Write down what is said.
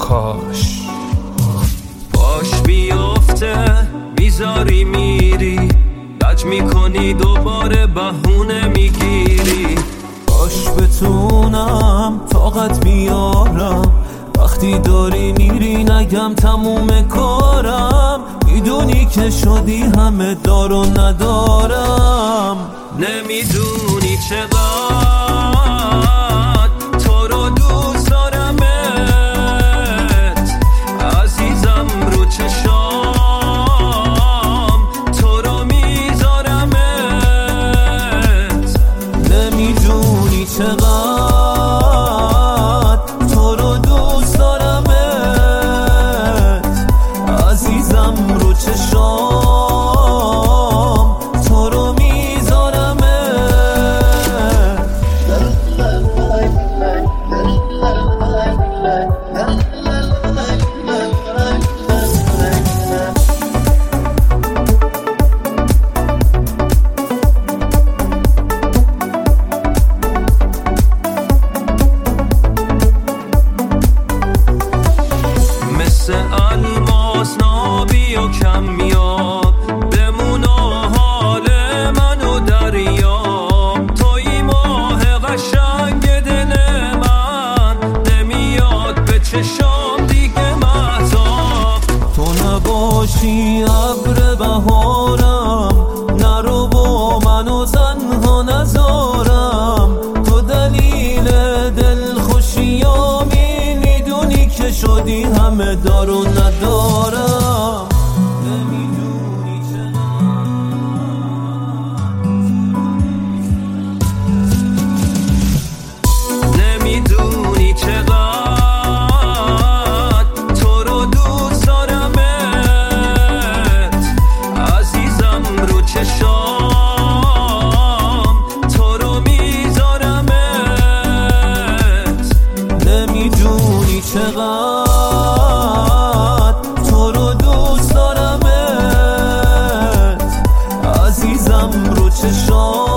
باش بیفته میذاری میری، لج میکنی دوباره بهونه میگیری. باش بتونم طاقت بیارم، وقتی داری میری نگم تموم کارم. میدونی که شدی همه دار و ندارم. نمیدونی چقدر تو رو دوست دارمت، عزیزم رو چشام تو رو میذارمت. نمیدونی چقدر تو رو دوست دارمت، عزیزم رو چشام تو رو میذارمت. مثل الماس نابی و کمیاب بمون و حال من و دریاب. توی ماه قشنگ دل من، نمیاد به چشام دیگه مهتاب. تو نباشی ابر بهارم، نرو با منو تنها نذارم. تو دلیل دلخوشیامی، میدونی که شدی همه دار و ندارم. نمیدونی نمیدونی چقدر تو رو دوست دارمت، عزیزم رو چشام تو رو میذارمت. نمیدونی چقدر تو رو دوست دارمت، عزیزم رو چشام